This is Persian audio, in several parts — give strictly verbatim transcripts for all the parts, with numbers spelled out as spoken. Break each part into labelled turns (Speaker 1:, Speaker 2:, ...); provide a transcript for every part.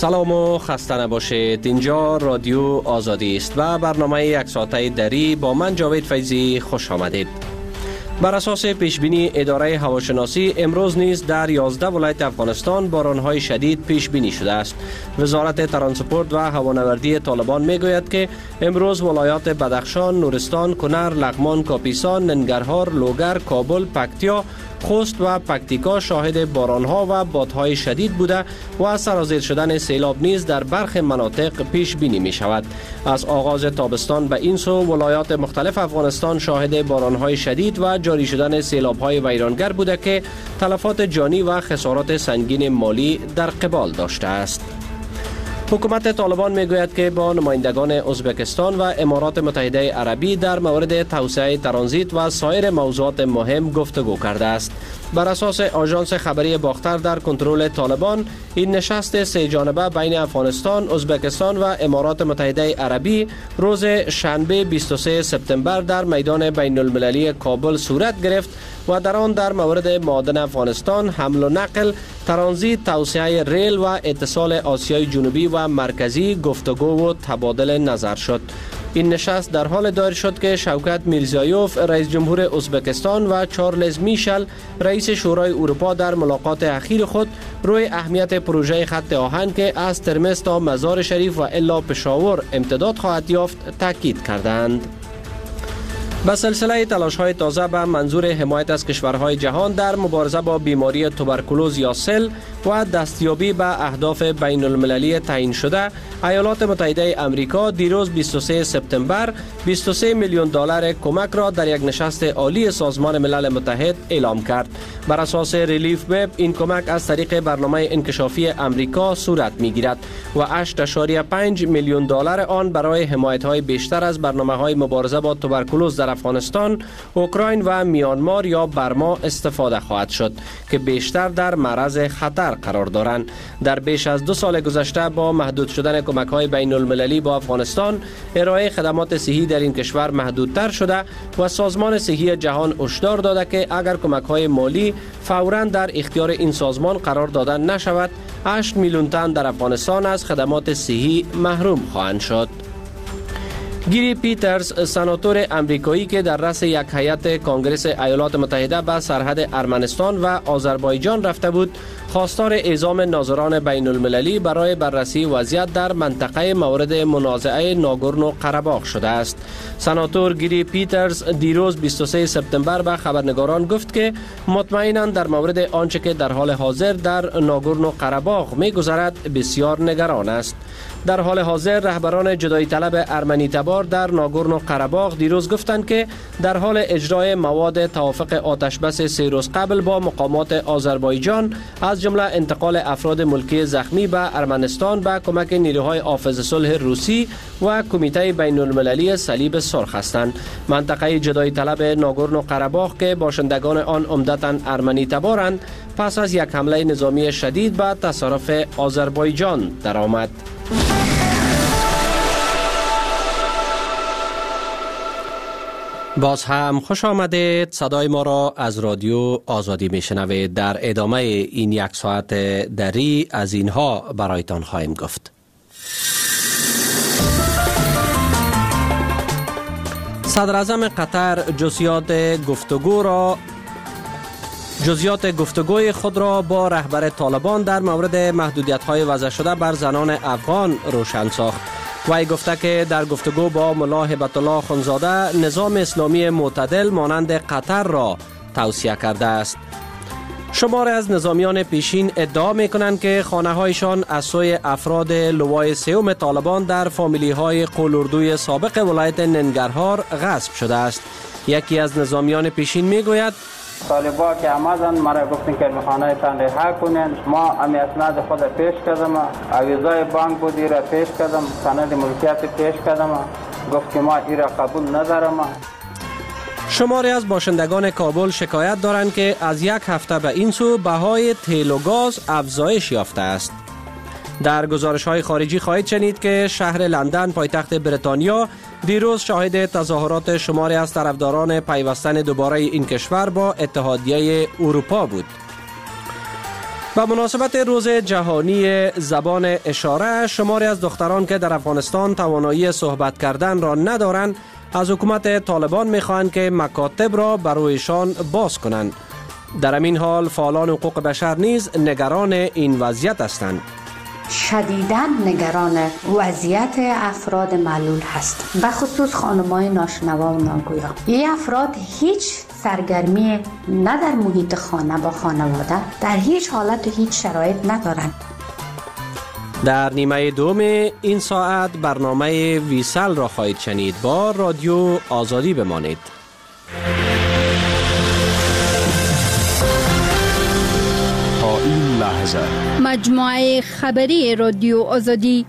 Speaker 1: سلام و خسته نباشید. اینجا رادیو آزادی است و برنامه یک ساعته دری با من جاوید فیضی خوش آمدید. بر اساس پیشبینی اداره هواشناسی امروز نیز در یازده ولایت افغانستان بارانهای شدید پیش بینی شده است. وزارت ترانسپورت و هوانوردی طالبان میگوید که امروز ولایات بدخشان، نورستان، کنر، لغمان، کاپیسا، ننگرهار، لوگر، کابل، پکتیا، خوست و پکتیکا شاهد بارانها و بادهای شدید بوده و سرازیر شدن سیلاب نیز در برخی مناطق پیش بینی می شود. از آغاز تابستان به این سو ولایات مختلف افغانستان شاهد بارانهای شدید و جاری شدن سیلاب‌های ویرانگر بوده که تلفات جانی و خسارات سنگین مالی در قبال داشته است. حکومت طالبان میگوید که با نمایندگان ازبکستان و امارات متحده عربی در مورد توسعه ترانزیت و سایر موضوعات مهم گفتگو کرده است. بر اساس آژانس خبری باختر در کنترل طالبان، این نشست سه جانبه بین افغانستان، ازبکستان و امارات متحده عربی روز شنبه بیست و سوم سپتامبر در میدان بین المللی کابل صورت گرفت و در آن در مورد معادن افغانستان، حمل و نقل، ترانزیت، توسعه ریل و اتصال آسیای جنوبی و مرکزی گفتگو و تبادل نظر شد. این نشست در حال دایر شد که شوکت میرزیایوف رئیس جمهور ازبکستان و چارلز میشل رئیس شورای اروپا در ملاقات اخیر خود روی اهمیت پروژه خط آهن که از ترمز تا مزار شریف و الا پشاور امتداد خواهد یافت تاکید کردند. به سلسله تلاش‌های تازه به منظور حمایت از کشورهای جهان در مبارزه با بیماری توبرکولوز یا سل و دستیابی به اهداف بین المللی تعیین شده، ایالات متحده آمریکا دیروز بیست و سوم سپتامبر بیست و سه میلیون دلار کمک را در یک نشست عالی سازمان ملل متحد اعلام کرد. بر اساس ریلیف وب این کمک از طریق برنامه انکشافی آمریکا صورت می‌گیرد و هشت ممیز پنج میلیون دلار آن برای حمایت‌های بیشتر از برنامه‌های مبارزه با توبرکولوز در افغانستان، اوکراین و میانمار یا برما استفاده خواهد شد که بیشتر در معرض خطر قرار دارند. در بیش از دو سال گذشته با محدود شدن کمک‌های بین المللی با افغانستان، ارائه خدمات صحی در این کشور محدودتر شده و سازمان صحی جهان هشدار داده که اگر کمک‌های مالی فوراً در اختیار این سازمان قرار داده نشود، هشت میلیون تن در افغانستان از خدمات صحی محروم خواهند شد. گیری پیترز، سناتور امریکایی که در رأس یک هیئت کنگره ایالات متحده به سرحد ارمنستان و آذربایجان رفته بود، خواستار اعزام ناظران بین المللی برای بررسی وضعیت در منطقه مورد منازعه ناگورنو قره‌باغ شده است. سناتور گیری پیترز دیروز بیست و سوم سپتامبر به خبرنگاران گفت که مطمئناً در مورد آنچه که در حال حاضر در ناگورنو قره‌باغ می‌گذرد بسیار نگران است. در حال حاضر رهبران جدایی طلب ارمنی تبار در ناگورنو قره‌باغ دیروز گفتند که در حال اجرای مواد توافق آتشبس سه روز قبل با مقامات آذربایجان از جمله انتقال افراد ملکی زخمی به ارمنستان به کمک نیروهای حافظ صلح روسی و کمیته بین المللی صلیب سرخ هستند. منطقه جدایی طلب ناگورنو قره‌باغ که باشندگان آن عمدتاً ارمنی تبارند، پس از یک حمله نظامی شدید به تصرف آذربایجان درآمد. باز هم خوش آمدید. صدای ما را از رادیو آزادی میشنوید. در ادامه این یک ساعت دری از اینها برایتان خواهیم گفت. صدر اعظم قطر جزئیات گفتگو را جزئیات گفتگوی خود را با رهبر طالبان در مورد محدودیت‌های وضع شده بر زنان افغان روشن ساخت. وی گفته که در گفتگو با ملا هبت الله خونزاده نظام اسلامی معتدل مانند قطر را توصیه کرده است. شماری از نظامیان پیشین ادعا می کنند که خانه هایشان از سوی افراد لوای سوم طالبان در فامیلی های قولوردوی سابق ولایت ننگرهار غصب شده است. یکی از نظامیان پیشین می گوید
Speaker 2: طالبا که آمدن مرا گفتن که خانه تان رها کنین، ما امی اسناد خود پیش کردم، عویزای بانک بودی را پیش کردم، سند ملکیت پیش کردم، گفت که ما ایرا قبول ندارم.
Speaker 1: شماری از باشندگان کابل شکایت دارند که از یک هفته به این سو بهای تیل و گاز افزایش یافته است. در گزارش‌های خارجی خواهید شنید که شهر لندن پایتخت بریتانیا دیروز شاهد تظاهرات شماری از طرفداران پیوستن دوباره این کشور با اتحادیه اروپا بود. به مناسبت روز جهانی زبان اشاره، شماری از دختران که در افغانستان توانایی صحبت کردن را ندارند از حکومت طالبان می‌خواهند که مکاتب را برایشان باز کنند. در همین حال فعالان حقوق بشر نیز نگران این وضعیت هستند.
Speaker 3: شدیداً نگران وضعیت افراد معلول هست، به خصوص خانم‌های ناشنوا و ناگویا. این افراد هیچ سرگرمی نه در محیط خانه با خانواده، در هیچ حالت و هیچ شرایط ندارند.
Speaker 1: در نیمه دوم این ساعت برنامه ویسل را خواهید شنید. با رادیو آزادی بمانید.
Speaker 4: تا این لحظه
Speaker 5: مجموعه خبری رادیو آزادی.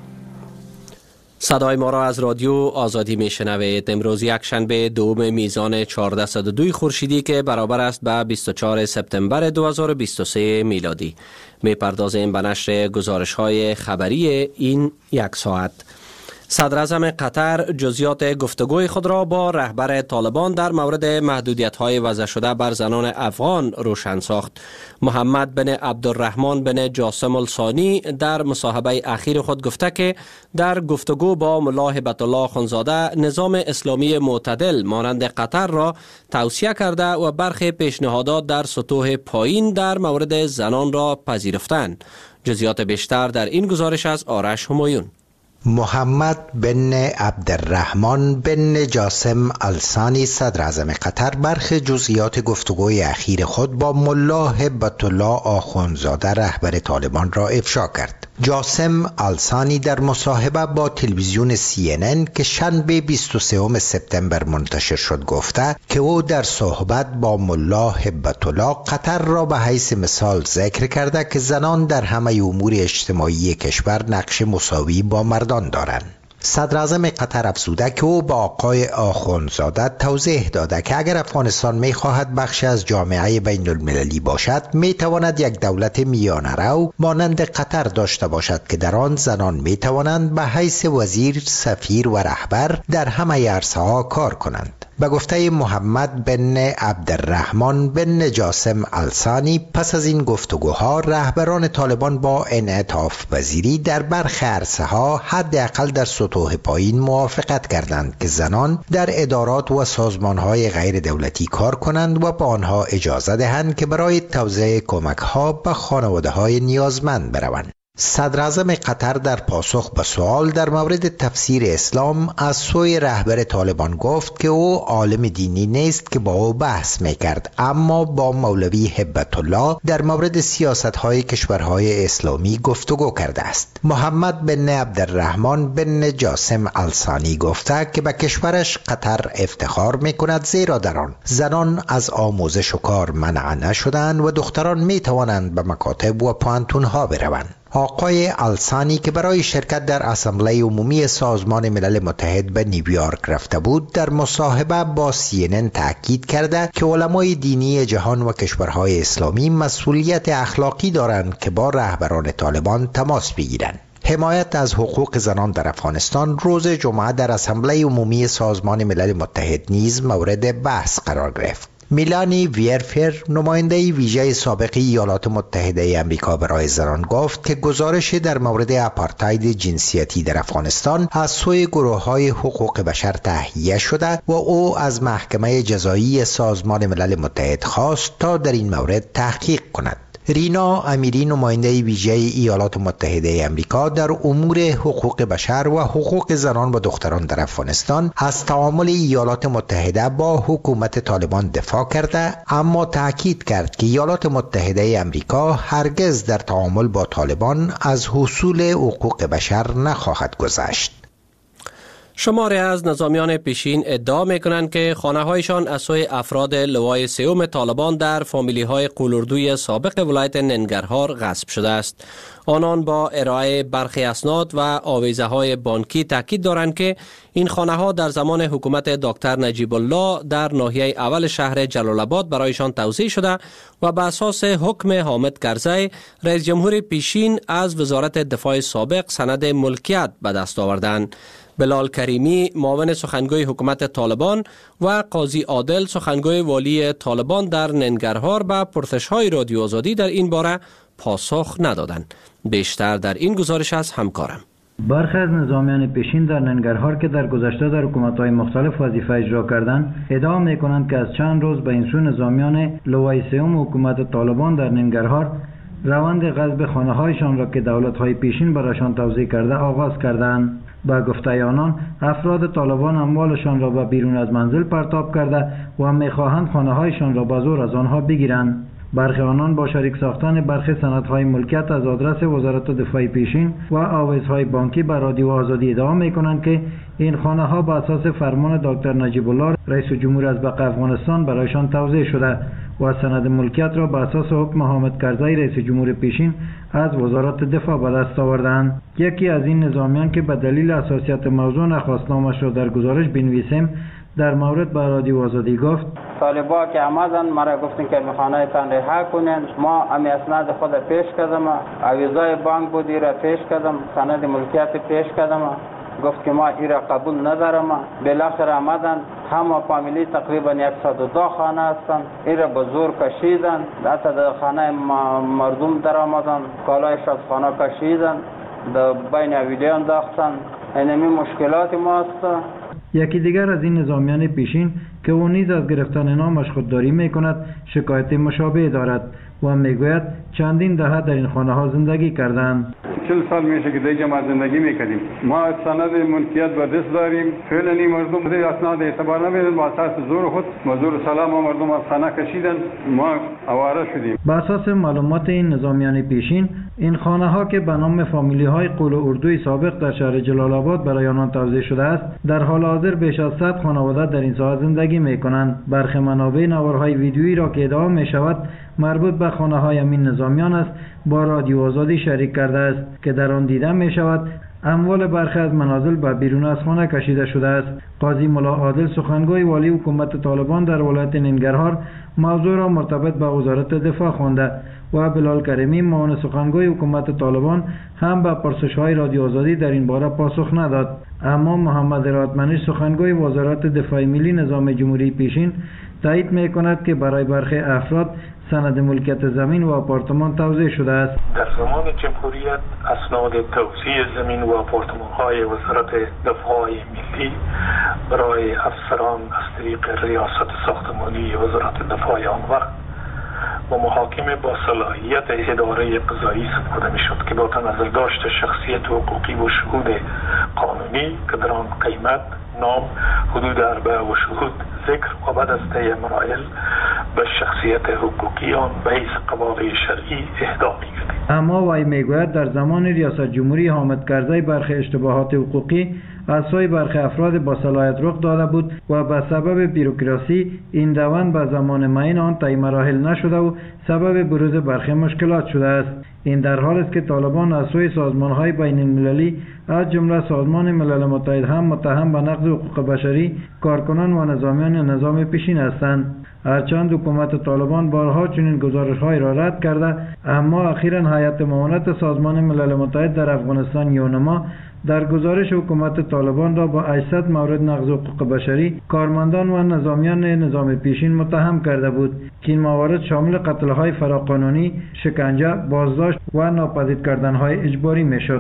Speaker 1: صدای ما را از رادیو آزادی می شنوید. امروز یک شنبه دوم میزان چهارصد و دو خورشیدی که برابر است به بیست و چهارم سپتامبر دو هزار و بیست و سه میلادی. می پردازیم به نشر گزارش های خبری این یک ساعت. صدر اعظم قطر جزئیات گفتگوی خود را با رهبر طالبان در مورد محدودیت‌های وضع شده بر زنان افغان روشن ساخت. محمد بن عبدالرحمن بن جاسم الثانی در مصاحبه اخیر خود گفته که در گفتگو با ملا هبت الله اخوندزاده نظام اسلامی معتدل مانند قطر را توصیه کرده و برخی پیشنهادات در سطوح پایین در مورد زنان را پذیرفتند. جزئیات بیشتر در این گزارش از آرش همایون.
Speaker 6: محمد بن عبدالرحمن بن جاسم الثانی صدر اعظم قطر برخی جزئیات گفتگوی اخیر خود با ملا هبت الله آخوندزاده رهبر طالبان را افشا کرد. جاسم الثانی در مصاحبه با تلویزیون سی ان ان که شنبه بیست و سوم سپتامبر منتشر شد گفته که او در صحبت با ملا هبت الله قطر را به حیث مثال ذکر کرده که زنان در همه امور اجتماعی کشور نقش مساوی با مردان دارند. صدر اعظم قطر افزوده که او با آقای آخوندزاده توضیح داده که اگر افغانستان می خواهد بخشی از جامعه بین المللی باشد می تواند یک دولت میانه رو مانند قطر داشته باشد که در آن زنان می توانند به حیث وزیر، سفیر و رهبر در همه عرصه ها کار کنند. به گفته محمد بن عبدالرحمن بن جاسم الثانی پس از این گفتگوها رهبران طالبان با انعطاف پذیری در برخی عرصه ها حداقل در سطوح پایین موافقت کردند که زنان در ادارات و سازمان های غیر دولتی کار کنند و به آنها اجازه دهند که برای توزیع کمک ها به خانواده های نیازمند بروند. صدر اعظم قطر در پاسخ به سوال در مورد تفسیر اسلام از سوی رهبر طالبان گفت که او عالم دینی نیست که با او بحث میکرد، اما با مولوی هبت الله در مورد سیاست‌های کشورهای اسلامی گفتگو کرده است. محمد بن عبدالرحمن بن جاسم الثانی گفته که به کشورش قطر افتخار میکند زیرا در آن زنان از آموزش و کار منع نشدند و دختران میتوانند به مکاتب و پوهنتون‌ها بروند. آقای الثانی که برای شرکت در اسامبله عمومی سازمان ملل متحد به نیویورک رفته بود در مصاحبه با سی ان ان تاکید کرده که علمای دینی جهان و کشورهای اسلامی مسئولیت اخلاقی دارند که با رهبران طالبان تماس بگیرند. حمایت از حقوق زنان در افغانستان روز جمعه در اسامبله عمومی سازمان ملل متحد نیز مورد بحث قرار گرفت. میلانی ویرفر نماینده ویژه سابق ایالات متحده آمریکا برای زنان گفت که گزارش در مورد آپارتاید جنسیتی در افغانستان از سوی گروه‌های حقوق بشر تهیه شده و او از محکمه جزایی سازمان ملل متحد خواست تا در این مورد تحقیق کند. رینا امیری نماینده ویژه ایالات متحده آمریکا در امور حقوق بشر و حقوق زنان و دختران در افغانستان از تعامل ایالات متحده با حکومت طالبان دفاع کرده، اما تاکید کرد که ایالات متحده آمریکا هرگز در تعامل با طالبان از حصول حقوق بشر نخواهد گذشت.
Speaker 1: شماری از نظامیان پیشین ادعا میکنند که خانه هایشان از سوی افراد لوای سوم طالبان در فامیلی های قولوردوی سابق ولایت ننگرهار غصب شده است. آنان با ارائه برخی اسناد و آویزه های بانکی تاکید دارند که این خانه ها در زمان حکومت دکتر نجیب الله در ناحیه اول شهر جلال آباد برایشان توزیع شده و به اساس حکم حامد کرزی رئیس جمهور پیشین از وزارت دفاع سابق سند ملکیت به دست آوردند. بلال کریمی معاون سخنگوی حکومت طالبان و قاضی عادل سخنگوی والی طالبان در ننگرهار به پرسش‌های رادیو آزادی در این باره پاسخ ندادند. بیشتر در این گزارش از همکارم.
Speaker 7: برخی از نظامیان پیشین در ننگرهار که در گذشته در حکومت‌های مختلف وظیفه اجرا کردند، ادعا می‌کنند که از چند روز به این سو نظامیان لوای سوم حکومت طالبان در ننگرهار روند غصب خانه‌هایشان را که دولت‌های پیشین برایشان توزیع کرده آغاز کردند. با گفته آنان، افراد طالبان اموالشان را به بیرون از منزل پرتاب کرده و می‌خواهند خانه‌هایشان را به زور از آنها بگیرند. برخی آنان با شریک ساختن برخی سندهای ملکیت از آدرس وزارت دفاع پیشین و آویزهای بانکی بر رادیو آزادی ادعا می‌کنند که این خانه‌ها به اساس فرمان دکتر نجیب الله رئیس جمهور ازبق افغانستان برایشان توزیع شده و سند ملکیت را به اساس حکم حامد کرزی رئیس جمهور پیشین از وزارت دفاع به دست آوردند. یکی از این نظامیان که به دلیل حساسیت موضوع نخواست نامش را در گزارش بنویسیم، در مورد به رادیو آزادی گفت:
Speaker 2: طالبا که آمدن مرا گفتن که میخانه تان رها کنین. ما امی اسناد خود پیش کردم، اویزای بانک بودی را پیش کردم، سند ملکیت پیش کردم. گفت که ما ایرا قبول ندارم. بالاخره آمدن، همه فامیلی تقریبا صد و دو خانه هستند. ایرا به زور کشیدن، حتی در خانه مردم در آمدن، کالایش از خانه کشیدن، در بین اویلی انداختن. اینمی مشکلات ما است.
Speaker 7: یکی دیگر از این نظامیان پیشین که او نیز از گرفتن نامش خودداری میکند، شکایت مشابه دارد و میگوید چندین دهه در این خانه ها زندگی کردند.
Speaker 8: چل سال میشه که دیگه ما زندگی میکنیم. ما سند ملکیت به دست داریم. فعلا این مردم دیگه اسناد اعتبار نمیدن. با اساس زور خود مزور سلام و مردم از خانه کشیدن. ما آواره شدیم. با
Speaker 7: اساس معلومات این نظامیان پیشین، این خانه ها که به نام فامیلی های قول و اردوی سابق در شهر جلال آباد برای آنان توزیع شده است، در حال حاضر بیش از صد خانواده در این ساحه زندگی میکنند. برخی منابع نوارهای ویدیویی را که ادعا می شود مربوط به خانه های این نظامیان است، با رادیو آزادی شریک کرده است که در آن دیده می شود اموال برخی از منازل به بیرون از خانه کشیده شده است. قاضی ملا عادل سخنگوی والی حکومت طالبان در ولایت ننگرهار موضوع را مرتبط به وزارت دفاع خوانده و بلال کریمی معاون سخنگوی حکومت طالبان هم به پرسش‌های رادیو آزادی در این باره پاسخ نداد. اما محمد رادمنش سخنگوی وزارت دفاع ملی نظام جمهوری پیشین تایید می‌کند که برای برخی افراد سند ملکیت زمین و آپارتمان توزیع شده است.
Speaker 9: در زمان جمهوریت اسناد توزیع زمین و آپارتمان‌های وزارت دفاع ملی برای افسران از طریق ریاست ساختمانی وزارت دفاع آن وقت و محاکم با صلاحیت اداره قضایی سپرده می‌شد که با تنظر داشت شخصیت حقوقی و شهود قانونی که در آن قیمت، نام، حدود اربعه و شهود ذکر و بعد از طی مراحل به شخصیت حقوقی آن به حیث قواعد شرعی اهدا می‌گردید.
Speaker 7: اما وی میگوید در زمان ریاست جمهوری حامد کرزی برخی اشتباهات حقوقی از سوی برخی افراد با صلاحیت رخ داده بود و به سبب بیروکراسی این روند به زمان معین آن طی مراحل نشده و سبب بروز برخی مشکلات شده است. این در حال است که طالبان از سوی سازمان‌های بین المللی از جمله سازمان ملل متحد هم متهم به نقض حقوق بشری کارکنان و نظامیان نظام پیشین هستند. هرچند حکومت طالبان بارها چنین گزارش‌های را رد کرده، اما اخیراً هیئت معاونت سازمان ملل متحد در افغانستان یونما در گزارش حکومت طالبان را با هشتصد مورد نقض حقوق بشری کارمندان و نظامیان نظام پیشین متهم کرده بود که این موارد شامل قتل‌های فراقانونی، شکنجه، بازداشت و ناپدید کردن‌های اجباری می‌شد.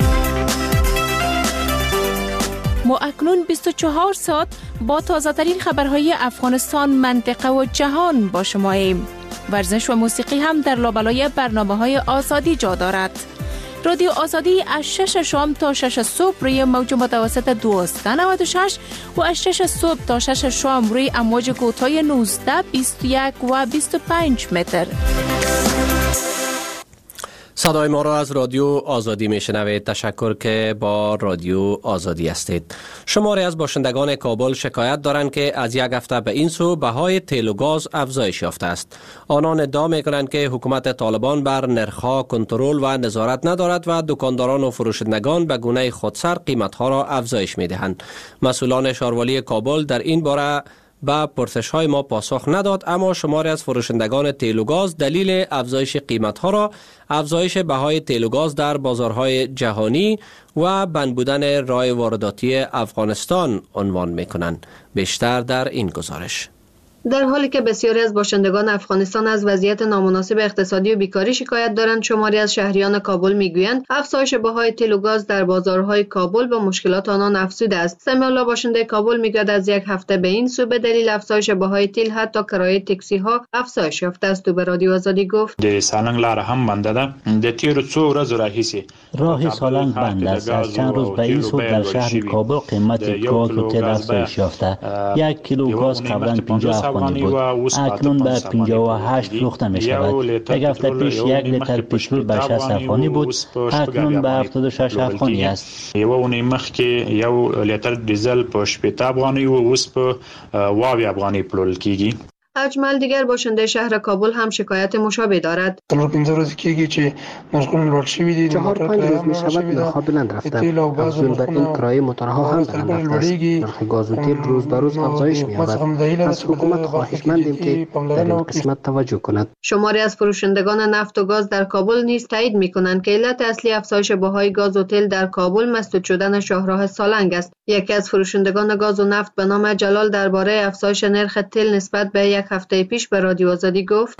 Speaker 10: ما اکنون بیست و چهار ساعت با تازه‌ترین خبرهای افغانستان، منطقه و جهان با شماییم. ورزش و موسیقی هم در لابلای برنامه‌های آزادی جا دارد. رادیو آزادی از شش شام تا شش صبح روی موج متوسط دویست و نود و شش و از شش صبح تا شش شام روی امواج کوتاه نوزده، بیست و یک و بیست و پنج متر.
Speaker 1: صدای ما را از رادیو آزادی میشنوید. تشکر که با رادیو آزادی هستید. شماری از باشندگان کابل شکایت دارند که از یک هفته به این سو بهای تیل و گاز افزایش یافته است. آنان ادعا میکنند که حکومت طالبان بر نرخ‌ها کنترل و نظارت ندارد و دکانداران و فروشندگان به گونه خودسر قیمت‌ها را افزایش میدهند. مسئولان شاروالی کابل در این باره با پرسش های ما پاسخ نداد، اما شماری از فروشندگان تیل و گاز دلیل افزایش قیمت ها را افزایش بهای تیل و گاز در بازارهای جهانی و بند بودن راه وارداتی افغانستان عنوان می کنند. بیشتر در این گزارش.
Speaker 11: در حالی که بسیاری از باشندگان افغانستان از وضعیت نامناسب اقتصادی و بیکاری شکایت دارند، شماری از شهریان کابل میگویند افزایش بهای تیل و گاز در بازارهای کابل به مشکلات آنان افزوده است. سمیع الله باشنده کابل میگوید از یک هفته به این سو به دلیل افزایش بهای تیل حتی کرایه تاکسی ها افزایش یافته است. او به رادیو آزادی گفت:
Speaker 12: د سالنګ لار هم بنده ده. د تیرو څو ورځو راهیسې
Speaker 13: راه سالنگ بند است. از چند روز به این سو در شهر کابل قیمت گاز و تیل افزایش یافته. یک کیلو گاز قبلا پنجاه افغانی بود، اکنون به پنجاه و هشت فروخته می شود. یک هفته پیش یک لیتر پترول به شصت افغانی بود، اکنون به هفتاد و شش افغانی است.
Speaker 12: یو اونۍ مخکې یو لیتر دیزل په شپېته افغانۍ و، اوس په اویا افغانۍ پلورل کیږي.
Speaker 11: اجمل دیگر باشنده شهر کابل هم شکایت مشابه دارد.
Speaker 14: چهار پنج روز کیږي چې مشغول لوړ شوی دي.
Speaker 15: چهار پنج روز می شود نرخ‌ها بلند رفته. افزون بر این کرایه موتورها هم بلند رفته است. نرخ گاز و تیل روز به روز افزایش می‌یابد. از حکومت خواهشمندیم که در این قسمت توجه کند.
Speaker 11: شماری از فروشندگان نفت و گاز در کابل نیز تایید می‌کنند که علت اصلی افزایش بهای گاز و تیل در کابل مسدود شدن شاهراه سالنگ است. یکی از فروشندگان گاز و نفت به نام جلال درباره افزایش نرخ تیل نسبت به یک هفته پیش به رادیو آزادی گفت: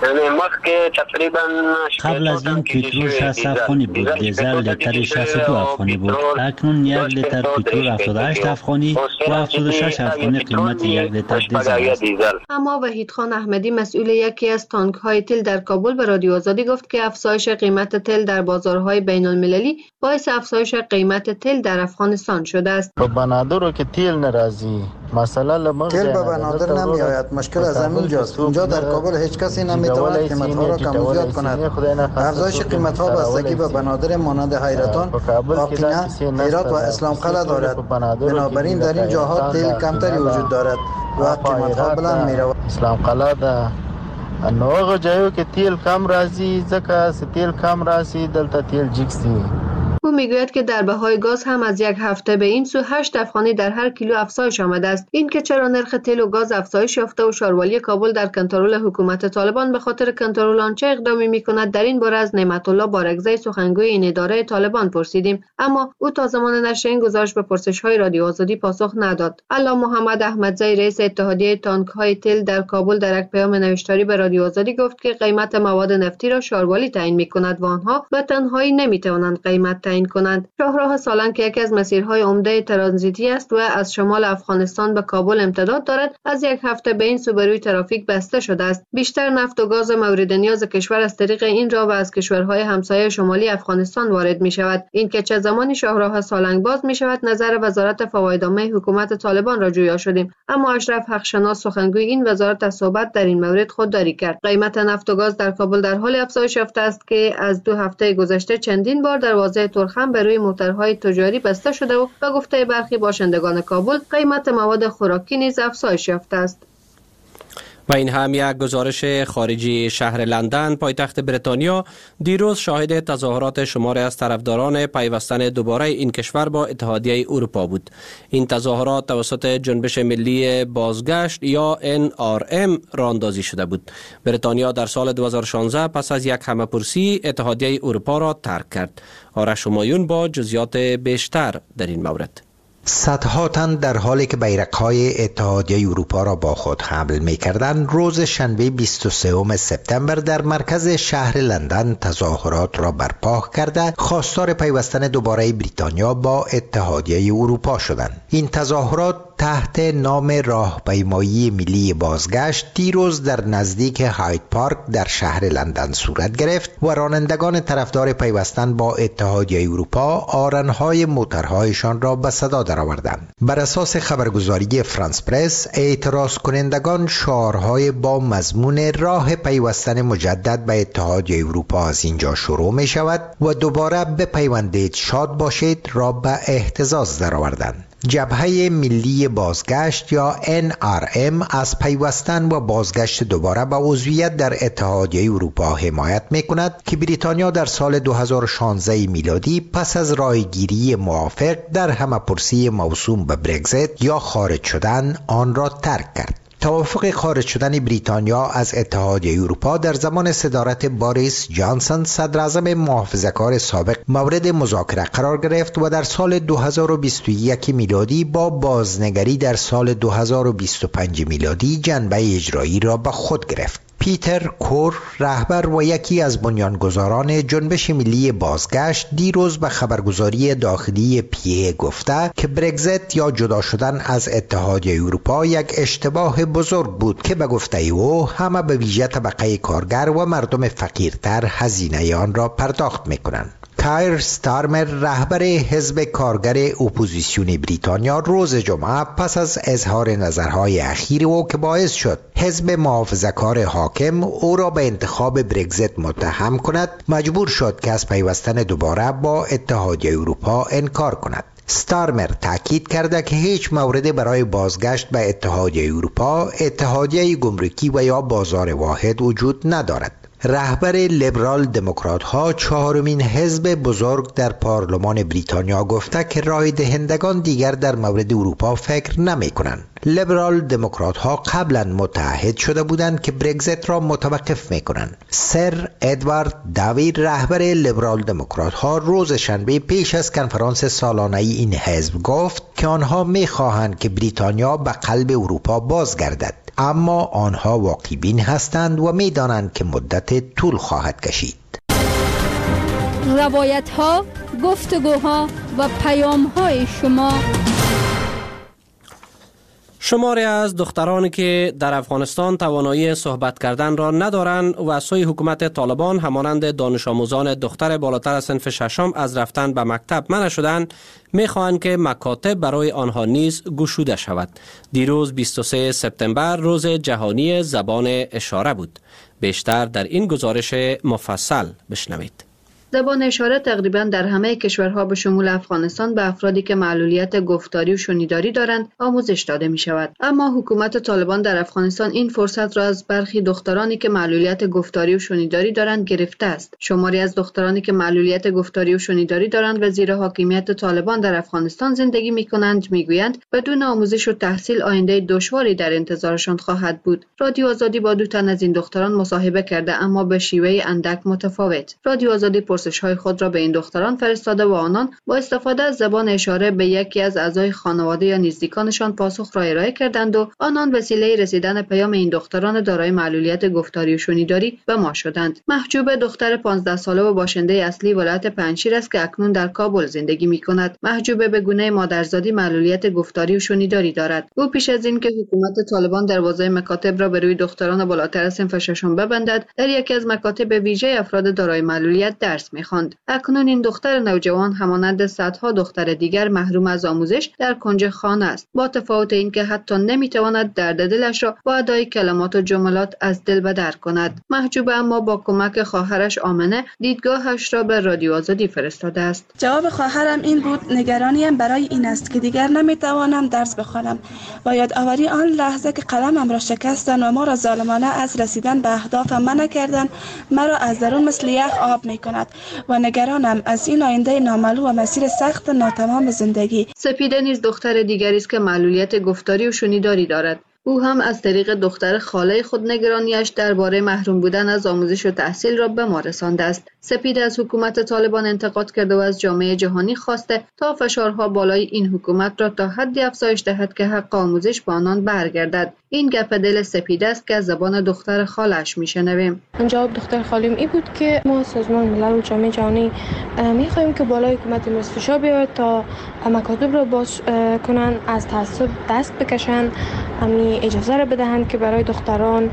Speaker 13: قبل از این پترول شصت افغانی بود، دیزل لیتر شصت و دو افغانی بود، اکنون یک لیتر پترول هفتاد و هشت افغانی و هفتاد و شش افغانی قیمت یک لیتر دیزل است.
Speaker 11: اما وحید خان احمدی مسئول یکی از تانک های تیل در کابل به رادیو آزادی گفت که افزایش قیمت تیل در بازارهای بین المللی باعث افزایش قیمت تیل در افغانستان شده است.
Speaker 16: به بنادر که تیل ناراضی مثلا لمر
Speaker 17: تیل به بنادر نمی آید. مشکل از همین جاست. اینجا در کابل هیچ کسی نمیتواند قیمت ها را کم و زیاد کند. افزایش قیمت ها بستگی به بنادر مانند حیرتان، آقینه، هرات و اسلام قلعه دارد. بنابراین در این جاها تیل کمتری وجود دارد و قیمت ها بلند می رود.
Speaker 16: اسلام قلعه ده نو هغه جایو کې تیل کم راځي، ځکه چې تیل کم راځي دلته تیل جیکسي.
Speaker 11: او میگوید که در بهای گاز هم از یک هفته به این سو هشت افغانی در هر کیلو افزایش آمده است. این که چرا نرخ تیل و گاز افزایش یافته و شاروالی کابل در کنترل حکومت طالبان به خاطر کنترل آن چه اقدامی میکند، در این باره از نعمت الله بارگزی سخنگوی این اداره طالبان پرسیدیم، اما او تا زمان نشر این گزارش به پرسش‌های رادیو آزادی پاسخ نداد. علامه محمد احمدزی رئیس اتحادیه تانک‌های تیل در کابل در یک پیام نوشتاری به رادیو آزادی گفت که قیمت مواد نفتی را شاروالی تعیین میکند و آنها به تنهایی نمیتوانند قیمت تعیین کنند. شاهراه سالنگ که یکی از مسیرهای عمده ترانزیتی است و از شمال افغانستان به کابل امتداد دارد، از یک هفته به این سو به روی ترافیک بسته شده است. بیشتر نفت و گاز مورد نیاز کشور از طریق این راه و از کشورهای همسایه شمالی افغانستان وارد می شود. این که چه زمانی شاهراه سالنگ باز می شود نظر وزارت فوایدنامه حکومت طالبان را جویا شدیم، اما اشرف حقشناس سخنگوی این وزارت از صحبت در این مورد خودداری کرد. قیمت نفت و گاز در کابل در حال افزایش یافته است که از دو هفته گذشته چندین بار دروازه ترخم به روی موترهای تجاری بسته شده و به گفته برخی باشندگان کابل قیمت مواد خوراکی نیز افزایش یافته است.
Speaker 1: و این هم یک گزارش خارجی. شهر لندن پایتخت بریتانیا دیروز شاهد تظاهرات شماری از طرفداران پیوستن دوباره این کشور با اتحادیه اروپا بود. این تظاهرات توسط جنبش ملی بازگشت یا ان آر ام راه اندازی شده بود. بریتانیا در سال دو هزار و شانزده پس از یک همه‌پرسی اتحادیه اروپا را ترک کرد. آرش همایون با جزئیات بیشتر در این مورد.
Speaker 6: صدها تن در حالی که بیرق‌های اتحادیه اروپا را با خود حمل می‌کردند، روز شنبه بیست و سوم سپتامبر در مرکز شهر لندن تظاهرات را برپا کرده خواستار پیوستن دوباره بریتانیا با اتحادیه اروپا شدند. این تظاهرات تحت نام راهپیمایی ملی بازگشت دیروز در نزدیک هاید پارک در شهر لندن صورت گرفت و رانندگان طرفدار پیوستن با اتحادیه اروپا آرن‌های موترهایشان را به صدا درآوردند. بر اساس خبرگزاری فرانس پرس، اعتراض کنندگان شعارهای با مضمون راه پیوستن مجدد به اتحادیه اروپا از اینجا شروع می شود و دوباره بپیوندید شاد باشید را به اهتزاز درآوردند. جبهه ملی بازگشت یا ان آر ام از پیوستن و بازگشت دوباره به عضویت در اتحادیه اروپا حمایت می‌کند که بریتانیا در سال دو هزار و شانزده میلادی پس از رایگیری موافق در همه‌پرسی موسوم به برگزیت یا خارج شدن آن را ترک کرد. توافق خارج شدن بریتانیا از اتحادیه اروپا در زمان صدارت باریس جانسون صدر اعظم محافظه‌کار سابق مورد مذاکره قرار گرفت و در سال دو هزار و بیست و یک میلادی با بازنگری در سال دو هزار و بیست و پنج میلادی جنبه اجرایی را به خود گرفت. پیتر کور، رهبر و یکی از بنیانگذاران جنبش ملی بازگشت، دیروز به خبرگزاری داخلی پی گفته که برگزیت یا جدا شدن از اتحادیه اروپا یک اشتباه بزرگ بود که به گفته او همه به ویژه طبقه کارگر و مردم فقیرتر هزینه آن را پرداخت می‌کنند. کایر ستارمر، رهبر حزب کارگر اپوزیسیون بریتانیا، روز جمعه پس از اظهار نظرهای اخیر او که باعث شد حزب محافظه‌کار حاکم او را به انتخاب برگزیت متهم کند، مجبور شد که از پیوستن دوباره با اتحادیه اروپا انکار کند. ستارمر تاکید کرده که هیچ موردی برای بازگشت به اتحادیه اروپا، اتحادیه گمرکی و یا بازار واحد وجود ندارد. رهبر لیبرال دموکرات ها، چهارمین حزب بزرگ در پارلمان بریتانیا، گفته که رای دهندگان دیگر در مورد اروپا فکر نمی کنند. لیبرال دموکرات ها قبلا متعهد شده بودند که برگزیت را متوقف می کنند. سر ادوارد داوی، رهبر لیبرال دموکرات ها، روز شنبه پیش از کنفرانس سالانه این حزب گفت که آنها می خواهند که بریتانیا به قلب اروپا بازگردد، اما آنها واقع بین هستند و می دانند که مدت طول خواهد کشید.
Speaker 5: روایت ها، گفتگوها و پیام های شما.
Speaker 1: شماری از دخترانی که در افغانستان توانایی صحبت کردن را ندارند و از سوی حکومت طالبان همانند دانش آموزان دختر بالاتر از صنف ششم از رفتن به مکتب منع شدند، می‌خواهند که مکاتب برای آنها نیز گشوده شود. دیروز بیست و سوم سپتامبر روز جهانی زبان اشاره بود. بیشتر در این گزارش مفصل بشنوید.
Speaker 11: زبان اشاره تقریبا در همه کشورها به شمول افغانستان به افرادی که معلولیت گفتاری و شنیداری دارند آموزش داده می شود. اما حکومت طالبان در افغانستان این فرصت را از برخی دخترانی که معلولیت گفتاری و شنیداری دارند گرفته است. شماری از دخترانی که معلولیت گفتاری و شنیداری دارند و زیر حاکمیت طالبان در افغانستان زندگی می کنند میگویند بدون آموزش و تحصیل آینده دشواری در انتظارشان خواهد بود. رادیو آزادی با دو تن از این دختران مصاحبه کرده، اما به شیوه اندک متفاوت. رادیو آزادی پرسش‌های خود را به این دختران فرستاده و آنان با استفاده از زبان اشاره به یکی از اعضای خانواده یا نزدیکانشان پاسخ را ارائه کردند و آنان وسیله رسیدن پیام این دختران دارای معلولیت گفتاری و شنیداری به ما شدند. محجوبه دختر پانزده ساله و باشنده اصلی ولایت پنجشیر است که اکنون در کابل زندگی می‌کند. محجوبه به گونه مادرزادی معلولیت گفتاری و شنیداری دارد. او پیش از این که حکومت طالبان دروازه مکاتب را به روی دختران بالاتر از صنف ششم ببندد، در یکی از مکاتب ویژه افراد دارای معلولیت درس می‌خواند. اکنون این دختر نوجوان همانند صدها دختر دیگر محروم از آموزش در کنج خانه است، با تفاوت اینکه حتی نمی‌تواند درد دلش را با ادای کلمات و جملات از دل به در کند. محجوبه اما با کمک خواهرش آمنه دیدگاهش را به رادیو آزادی فرستاده است.
Speaker 18: جواب خواهرم این بود: نگرانیم برای این است که دیگر نمی‌توانم درس بخوانم و یادآوری آن لحظه که قلمم را شکستند و ما را ظالمانه از رسیدن به اهدافم منع کردند، مرا از درون مثل یخ آب می‌کند و نگرانم از این آینده نامعلوم و مسیر سخت ناتمام زندگی.
Speaker 11: سپیده نیز دختر دیگری است که معلولیت گفتاری و شنیداری دارد. او هم از طریق دختر خاله خود نگرانیش درباره محروم بودن از آموزش و تحصیل را به ما رسانده است. سپیده از حکومت طالبان انتقاد کرده و از جامعه جهانی خواسته تا فشارها بالای این حکومت را تا حدی افزایش دهد که حق آموزش به آنان برگردد. این گپ دل سپیده است که از زبان دختر خالش میشنویم.
Speaker 19: جواب دختر خالیم این بود که ما سازمان ملل و جامعه جهانی میخواهیم که بالای حکومت مصر فشار بیاید تا مکاتب را باز کنن، از تعصب دست بکشن، امی اجازه را بدهند که برای دختران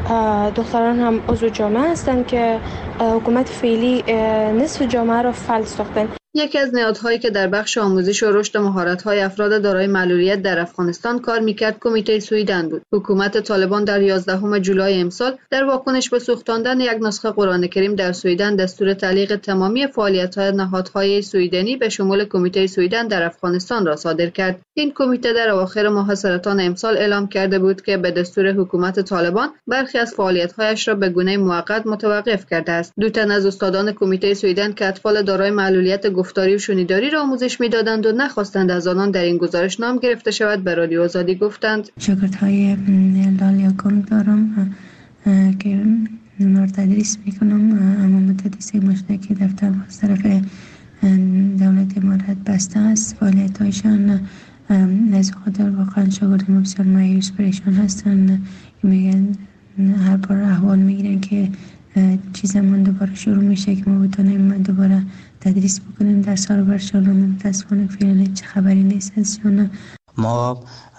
Speaker 19: دختران هم عضو جامعه هستند که حکومت فعلی نصف جامعه را فلج ساختند.
Speaker 11: یکی از نهادهایی که در بخش آموزش و رشد مهارت‌های افراد دارای معلولیت در افغانستان کار می‌کرد کمیته سویدن بود. حکومت طالبان در یازدهم جولای امسال در واکنش به سوختاندن یک نسخه قرآن کریم در سویدن دستور تعلیق تمامی فعالیت‌های نهادهای سویدنی به شمول کمیته سویدن در افغانستان را صادر کرد. این کمیته در اواخر ماه سرطان امسال اعلام کرده بود که به دستور حکومت طالبان برخی از فعالیت‌هایش را به گونه موقت متوقف کرده است. دو تن از استادان کمیته سویدن که اطفال دارای معلولیت گفتاری و شنیداری را آموزش می‌دادند و نخواستند از آنان در این گزارش نام گرفته شود به رادیو آزادی گفتند:
Speaker 20: شاگردهای دارم که اونا تدریس میکنم، اما مدت سه ماه که دفتر از طرف دولت امارات بسته است. فعالیت هایشان از خاطر واقعا شاگرد ما بسیار مایوس پریشان هستن، میگن هر بار احوال میگیرن که چی زمان دوباره شروع میشه که ما بتونیم دوباره تدریس بکنیم در سال برشان. متاسفانه فعلا چه خبری نیست از شون.
Speaker 21: ما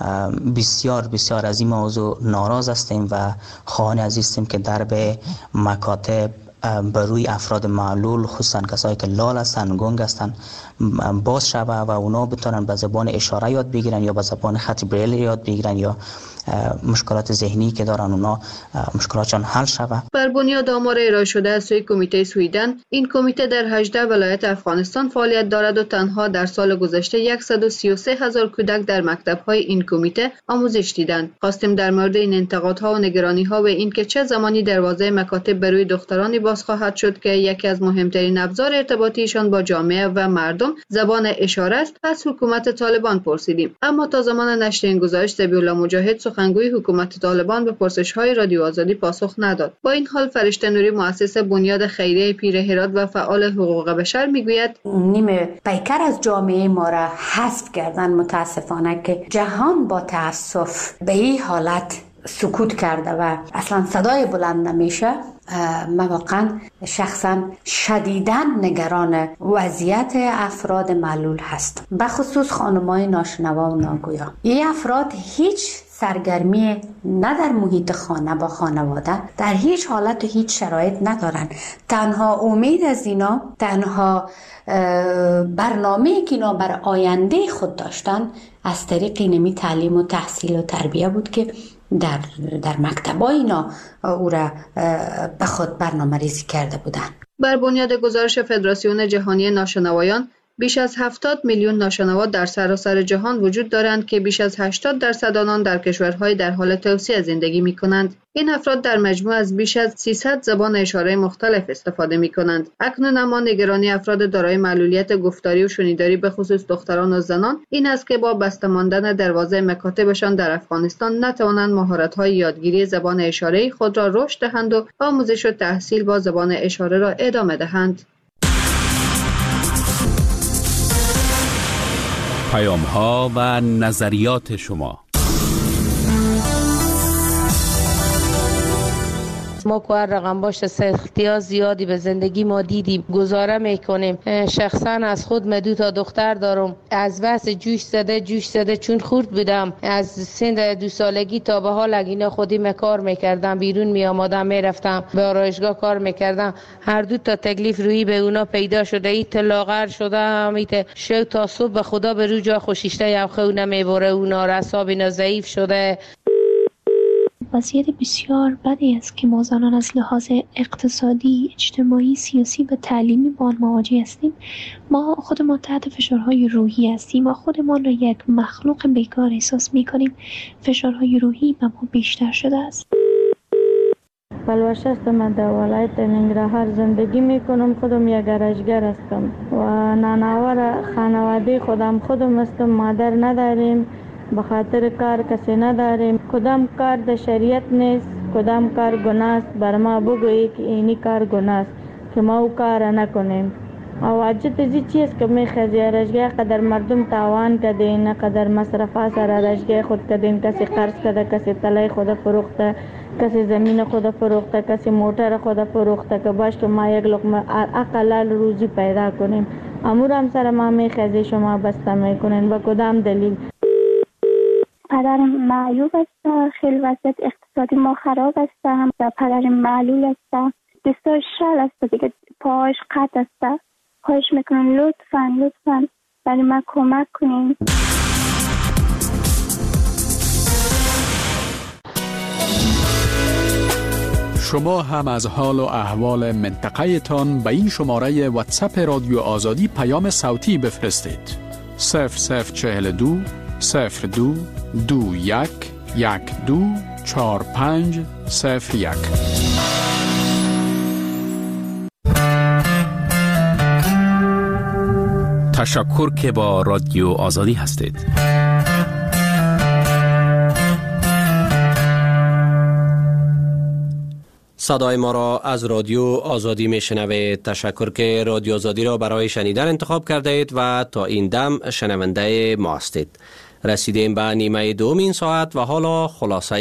Speaker 21: بسیار بسیار از این موضوع ناراض هستیم و خواهان عزیزیم که در به مکاتب بروی افراد معلول، خصوصا کسایی که لال هستن، گنگ هستن، باز شوه و اونا بتونن به زبان اشاره یاد بگیرن یا به زبان خط بریل یاد بگیرن یا مشکلات ذهنی که دارن اونا مشکلاتشان حل شوه.
Speaker 11: بر بنیاد آمار ارائه شده از سوی کمیته سویدن، این کمیته در هجده ولایت افغانستان فعالیت دارد و تنها در سال گذشته صد و سی و سه هزار کودک در مکتب‌های این کمیته آموزش دیدند. خواستیم در مورد این انتقادها و نگرانی‌ها و اینکه چه زمانی دروازه مکاتب بروی دخترانی باز خواهد شد که یکی از مهمترین ابزار ارتباطیشان با جامعه و مردم زبان اشاره است، از حکومت طالبان پرسیدیم. اما تا زمان نشر این گزارش، ذبیح الله مجاهد سخنگوی حکومت طالبان به پرسش‌های رادیو آزادی پاسخ نداد. با این حال فرشته نوری، مؤسس بنیاد خیریه پیر هرات و فعال حقوق بشر، میگوید
Speaker 3: نیمه پیکر از جامعه ما را حذف کردن. متاسفانه که جهان با تأسف به این حالت سکوت کرده و اصلا صدای بلند نمیشه. من واقعا شخصا شدیداً نگران وضعیت افراد معلول هستم، به خصوص خانم‌های ناشنوا و ناگویا. این افراد هیچ سرگرمی نه در محیط خانه با خانواده، در هیچ حالت و هیچ شرایط ندارن. تنها امید از اینا، تنها برنامه‌ای که اینا بر آینده خود داشتن از طریق نمی تعلیم و تحصیل و تربیه بود که در در مکتبای اینا او را به خود برنامه ریزی کرده بودند.
Speaker 11: بر بنیاد گزارش فدراسیون جهانی ناشنوایان، بیش از هفتاد میلیون ناشنوا در سراسر جهان وجود دارند که بیش از هشتاد درصد آنان در کشورهای در حال توسعه زندگی می کنند. این افراد در مجموع از بیش از سیصد زبان اشاره مختلف استفاده می کنند. اکنون اما نگرانی افراد دارای معلولیت گفتاری و شنیداری به خصوص دختران و زنان این است که با بسته ماندن دروازه مکاتبشان در افغانستان نتوانند مهارت‌های یادگیری زبان اشاره خود را رشد دهند و آموزش و تحصیل با زبان اشاره را ادامه دهند.
Speaker 4: پیام ها و نظریات شما.
Speaker 22: ما که هر رقم باشه سختی ها زیادی به زندگی ما دیدیم، گزاره میکنیم. شخصا از خود من دو تا دختر دارم، از واسه جوش زده جوش زده چون خورد بودم، از سن دو سالگی تا به حال اینا خودی کار میکردم، بیرون می آمدم میرفتم به آرایشگاه کار میکردم. هر دو تا تکلیف روی به اونا پیدا شده، ایت لاغر شده، ایت شو تا صبح به خدا به رو جا خوشیشته یا خونه میبره، اونا رساب اینا ضعیف شده.
Speaker 23: وضعیت بسیار بدی است که ما زنان از لحاظ اقتصادی، اجتماعی، سیاسی و تعلیمی با آن مواجه هستیم. ما خودمان تحت فشارهای روحی هستیم. ما خودمان را یک مخلوق بیکار احساس می‌کنیم. فشارهای روحی به ما بیشتر شده است.
Speaker 24: پلوش هستم، من در ولایت ننگرهار زندگی میکنم. خودم یک گرجگر هستم و نانوار خانواده خودم خودم هستم. مادر نداریم، به خاطر کار کسی نداریم. کدام کار در شریعت نیست، کدام کار گناه است. بر ما بگویی که اینی کار گناه است که ما او کار نکنیم. او عجت زی چیز که میخوازی رشگه قدر مردم تاوان کدین، قدر مصرفات سر رشگه خود کدین. کسی قرض کده، کسی طلای خود فروخته، کسی زمین خود فروخته، کسی موتر خود فروخته که باش که ما یک لقمه اقلال روزی پیدا کنیم. امور هم سر ما میخوازی شما بسته میکنین. با کدام دلیل؟
Speaker 25: پدرم معیوب است، خیلی وضعیت اقتصادی ما خراب است. هم پدرم معلول است، بسیار شل است دیگه، پاهاش قطع است. خواهش میکنم لطفاً لطفاً برای من کمک کنین.
Speaker 4: شما هم از حال و احوال منطقه تان به این شماره واتساپ رادیو آزادی پیام صوتی بفرستید. صفر صفر چهل دو صفر دو دو یک یک دو چهار پنج صفر یک. تشکر که با رادیو آزادی هستید.
Speaker 1: صدای ما را از رادیو آزادی می شنوید. تشکر که رادیو آزادی را برای شنیدن انتخاب کرده اید و تا این دم شنونده ما هستید. رسیدیم به نیمه دوم این ساعت و حالا خلاصه